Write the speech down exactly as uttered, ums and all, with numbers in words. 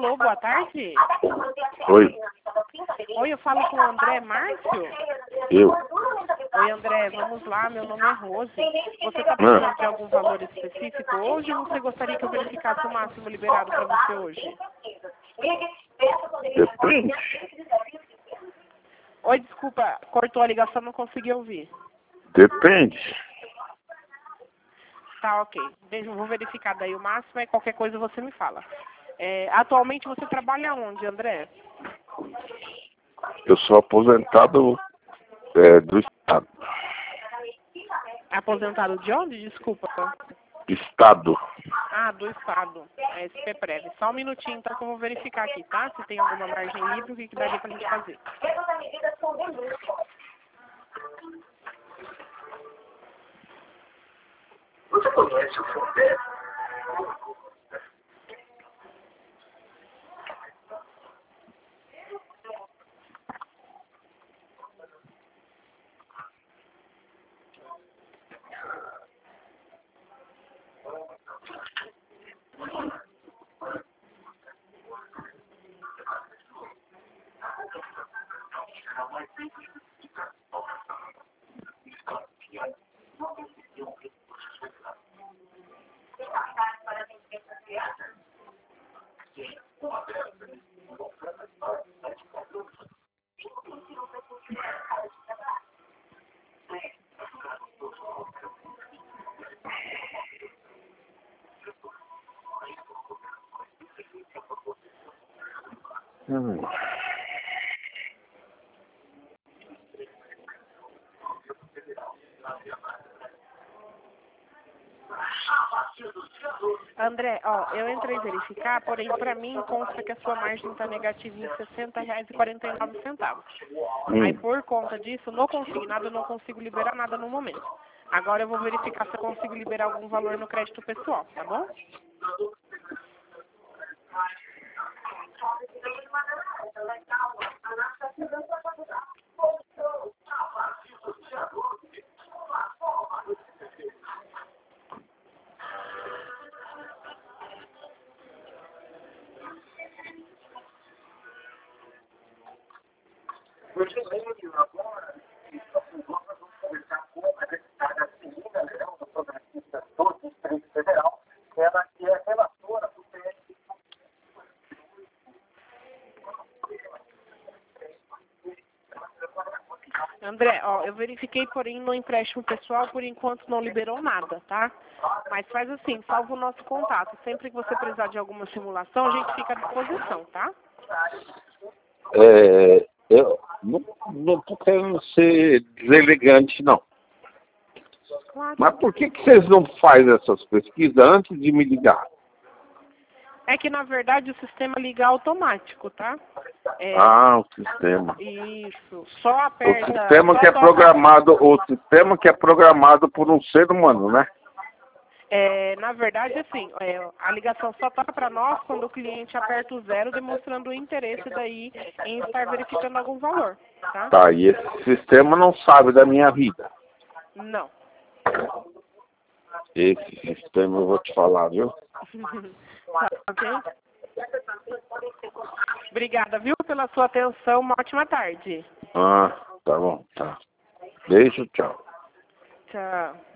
Alô, boa tarde. Oi. Oi, eu falo com o André Márcio. Eu. Oi, André, vamos lá, meu nome é Rose. Você está precisando de algum valor específico hoje ou você gostaria que eu verificasse o máximo liberado para você hoje? Depende. Oi, desculpa, cortou a ligação, não consegui ouvir. Depende. Tá, ok. Deixa, eu vou verificar daí o máximo e qualquer coisa você me fala. É, atualmente você trabalha onde, André? Eu sou aposentado é, do Estado. Aposentado de onde? Desculpa. Estado. Ah, do Estado. É S P Prev. Só um minutinho, então, que eu vou verificar aqui, tá? Se tem alguma margem livre, o que, que daria pra gente fazer. Você conhece o Fundeb? Hum. André, ó, eu entrei verificar, porém, pra mim, consta que a sua margem está negativa em sessenta reais e quarenta e nove centavos. Hum. Aí, por conta disso, no consignado, eu não consigo liberar nada no momento. Agora eu vou verificar se eu consigo liberar algum valor no crédito pessoal, tá bom? Porque lembro agora que nós vamos conversar com a deputada Celina Leão, da progressista do Distrito Federal, ela que é relatora do P S. André, ó, eu verifiquei, porém, no empréstimo pessoal, por enquanto não liberou nada, tá? Mas faz assim, salva o nosso contato. Sempre que você precisar de alguma simulação, a gente fica à disposição, tá? É, eu não, não tô querendo ser deselegante, não. Claro. Mas por que, que vocês não fazem essas pesquisas antes de me ligar? É que, na verdade, o sistema liga automático, tá? É, Ah, o sistema. isso. Só O aperta... sistema só que é toca- programado, o sistema que é programado por um ser humano, né? É, na verdade, assim, é, a ligação só toca para nós quando o cliente aperta o zero, demonstrando o interesse daí em estar verificando algum valor, tá? Tá, e esse sistema não sabe da minha vida. Não. Esse sistema eu vou te falar, viu? Tá, ok? Obrigada, viu, pela sua atenção. Uma ótima tarde. Ah, tá bom, tá. Beijo, tchau. Tchau.